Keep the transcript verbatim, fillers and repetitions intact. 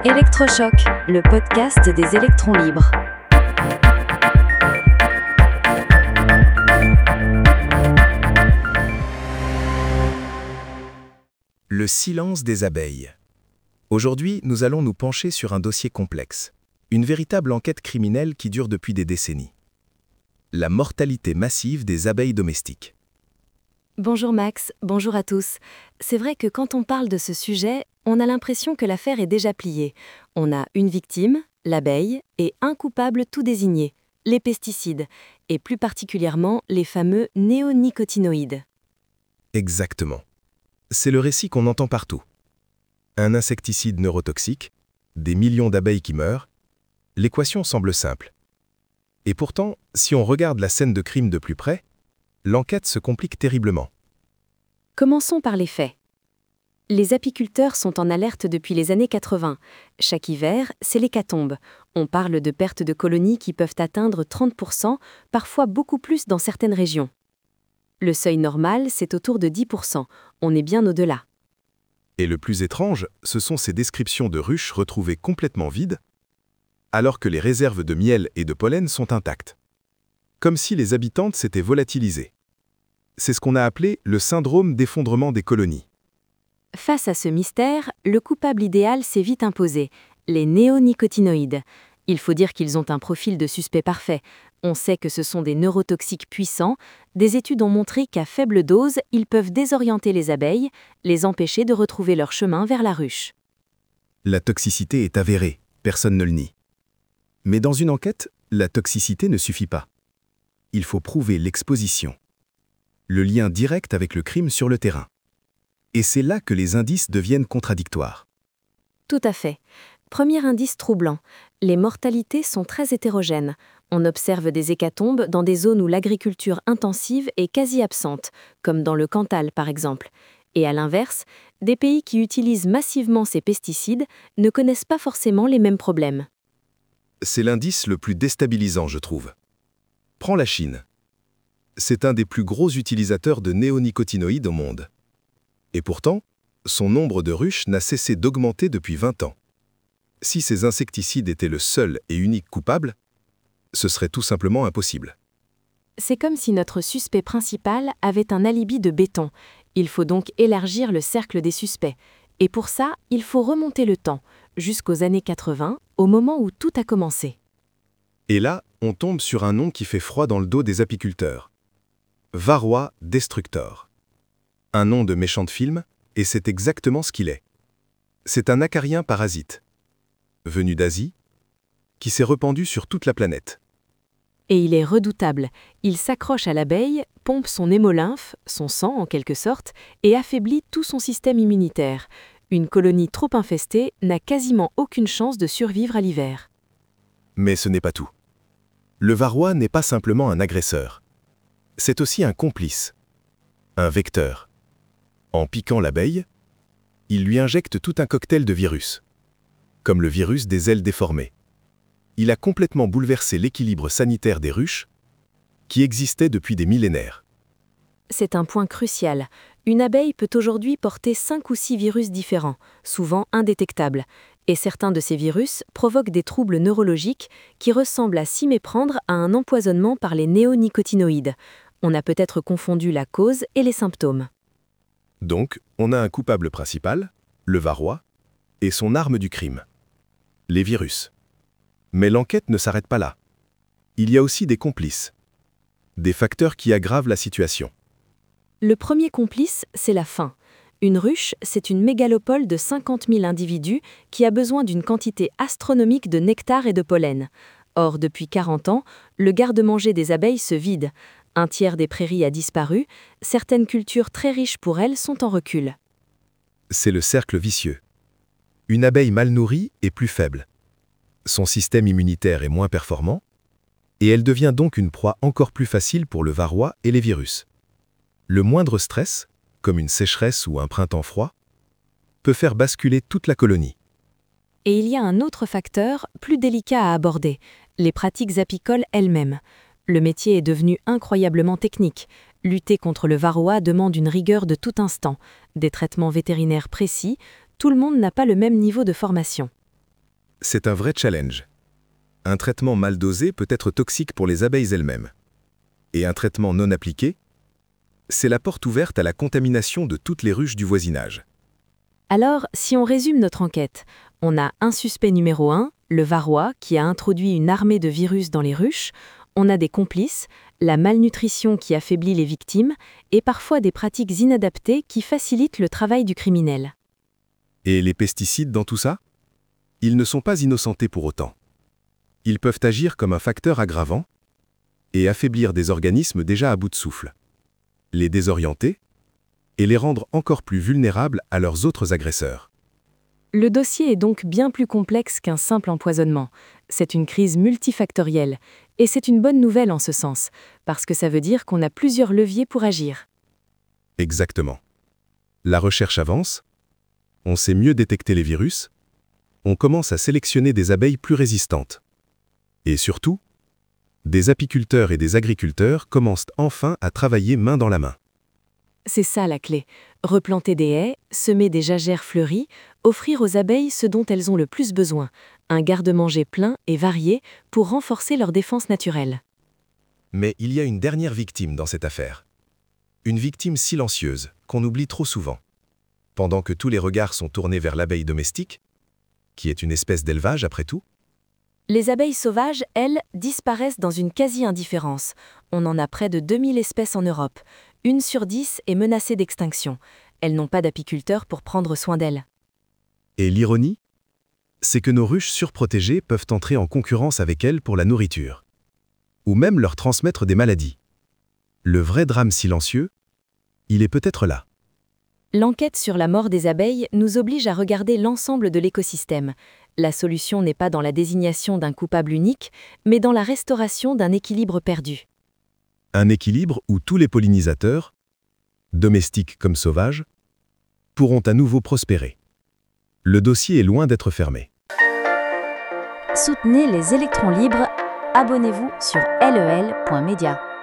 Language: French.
Électrochoc, le podcast des électrons libres. Le silence des abeilles. Aujourd'hui, nous allons nous pencher sur un dossier complexe, une véritable enquête criminelle qui dure depuis des décennies. La mortalité massive des abeilles domestiques. Bonjour Max, bonjour à tous. C'est vrai que quand on parle de ce sujet, on a l'impression que l'affaire est déjà pliée. On a une victime, l'abeille, et un coupable tout désigné, les pesticides, et plus particulièrement les fameux néonicotinoïdes. Exactement. C'est le récit qu'on entend partout. Un insecticide neurotoxique, des millions d'abeilles qui meurent, l'équation semble simple. Et pourtant, si on regarde la scène de crime de plus près, l'enquête se complique terriblement. Commençons par les faits. Les apiculteurs sont en alerte depuis les années quatre-vingts. Chaque hiver, c'est l'hécatombe. On parle de pertes de colonies qui peuvent atteindre trente pour cent, parfois beaucoup plus dans certaines régions. Le seuil normal, c'est autour de dix pour cent. On est bien au-delà. Et le plus étrange, ce sont ces descriptions de ruches retrouvées complètement vides, alors que les réserves de miel et de pollen sont intactes. Comme si les habitantes s'étaient volatilisées. C'est ce qu'on a appelé le syndrome d'effondrement des colonies. Face à ce mystère, le coupable idéal s'est vite imposé, les néonicotinoïdes. Il faut dire qu'ils ont un profil de suspect parfait. On sait que ce sont des neurotoxiques puissants. Des études ont montré qu'à faible dose, ils peuvent désorienter les abeilles, les empêcher de retrouver leur chemin vers la ruche. La toxicité est avérée, personne ne le nie. Mais dans une enquête, la toxicité ne suffit pas. Il faut prouver l'exposition. Le lien direct avec le crime sur le terrain. Et c'est là que les indices deviennent contradictoires. Tout à fait. Premier indice troublant, les mortalités sont très hétérogènes. On observe des hécatombes dans des zones où l'agriculture intensive est quasi absente, comme dans le Cantal par exemple. Et à l'inverse, des pays qui utilisent massivement ces pesticides ne connaissent pas forcément les mêmes problèmes. C'est l'indice le plus déstabilisant, je trouve. Prends la Chine. C'est un des plus gros utilisateurs de néonicotinoïdes au monde. Et pourtant, son nombre de ruches n'a cessé d'augmenter depuis vingt ans. Si ces insecticides étaient le seul et unique coupable, ce serait tout simplement impossible. C'est comme si notre suspect principal avait un alibi de béton. Il faut donc élargir le cercle des suspects. Et pour ça, il faut remonter le temps, jusqu'aux années quatre-vingts, au moment où tout a commencé. Et là, on tombe sur un nom qui fait froid dans le dos des apiculteurs. Varroa destructor. Un nom de méchant de film, et c'est exactement ce qu'il est. C'est un acarien parasite, venu d'Asie, qui s'est répandu sur toute la planète. Et il est redoutable. Il s'accroche à l'abeille, pompe son hémolymphe, son sang en quelque sorte, et affaiblit tout son système immunitaire. Une colonie trop infestée n'a quasiment aucune chance de survivre à l'hiver. Mais ce n'est pas tout. Le varroa n'est pas simplement un agresseur. C'est aussi un complice, un vecteur. En piquant l'abeille, il lui injecte tout un cocktail de virus, comme le virus des ailes déformées. Il a complètement bouleversé l'équilibre sanitaire des ruches, qui existait depuis des millénaires. C'est un point crucial. Une abeille peut aujourd'hui porter cinq ou six virus différents, souvent indétectables. Et certains de ces virus provoquent des troubles neurologiques qui ressemblent à s'y méprendre à un empoisonnement par les néonicotinoïdes. On a peut-être confondu la cause et les symptômes. Donc, on a un coupable principal, le varroa, et son arme du crime, les virus. Mais l'enquête ne s'arrête pas là. Il y a aussi des complices, des facteurs qui aggravent la situation. Le premier complice, c'est la faim. Une ruche, c'est une mégalopole de cinquante mille individus qui a besoin d'une quantité astronomique de nectar et de pollen. Or, depuis quarante ans, le garde-manger des abeilles se vide. Un tiers des prairies a disparu, certaines cultures très riches pour elles sont en recul. C'est le cercle vicieux. Une abeille mal nourrie est plus faible. Son système immunitaire est moins performant, et elle devient donc une proie encore plus facile pour le varroa et les virus. Le moindre stress, comme une sécheresse ou un printemps froid, peut faire basculer toute la colonie. Et il y a un autre facteur plus délicat à aborder, les pratiques apicoles elles-mêmes. Le métier est devenu incroyablement technique. Lutter contre le varroa demande une rigueur de tout instant, des traitements vétérinaires précis. Tout le monde n'a pas le même niveau de formation. C'est un vrai challenge. Un traitement mal dosé peut être toxique pour les abeilles elles-mêmes. Et un traitement non appliqué, c'est la porte ouverte à la contamination de toutes les ruches du voisinage. Alors, si on résume notre enquête, on a un suspect numéro un, le varroa, qui a introduit une armée de virus dans les ruches, on a des complices, la malnutrition qui affaiblit les victimes, et parfois des pratiques inadaptées qui facilitent le travail du criminel. Et les pesticides dans tout ça? Ils ne sont pas innocentés pour autant. Ils peuvent agir comme un facteur aggravant et affaiblir des organismes déjà à bout de souffle, les désorienter et les rendre encore plus vulnérables à leurs autres agresseurs. Le dossier est donc bien plus complexe qu'un simple empoisonnement. C'est une crise multifactorielle, et c'est une bonne nouvelle en ce sens, parce que ça veut dire qu'on a plusieurs leviers pour agir. Exactement. La recherche avance, on sait mieux détecter les virus, on commence à sélectionner des abeilles plus résistantes. Et surtout, des apiculteurs et des agriculteurs commencent enfin à travailler main dans la main. C'est ça la clé. Replanter des haies, semer des jagères fleuries, offrir aux abeilles ce dont elles ont le plus besoin, un garde-manger plein et varié pour renforcer leur défense naturelle. Mais il y a une dernière victime dans cette affaire. Une victime silencieuse, qu'on oublie trop souvent. Pendant que tous les regards sont tournés vers l'abeille domestique, qui est une espèce d'élevage après tout, les abeilles sauvages, elles, disparaissent dans une quasi-indifférence. On en a près de deux mille espèces en Europe. Une sur dix est menacée d'extinction. Elles n'ont pas d'apiculteurs pour prendre soin d'elles. Et l'ironie, c'est que nos ruches surprotégées peuvent entrer en concurrence avec elles pour la nourriture, ou même leur transmettre des maladies. Le vrai drame silencieux, il est peut-être là. L'enquête sur la mort des abeilles nous oblige à regarder l'ensemble de l'écosystème. La solution n'est pas dans la désignation d'un coupable unique, mais dans la restauration d'un équilibre perdu. Un équilibre où tous les pollinisateurs, domestiques comme sauvages, pourront à nouveau prospérer. Le dossier est loin d'être fermé. Soutenez les électrons libres. Abonnez-vous sur lel point media.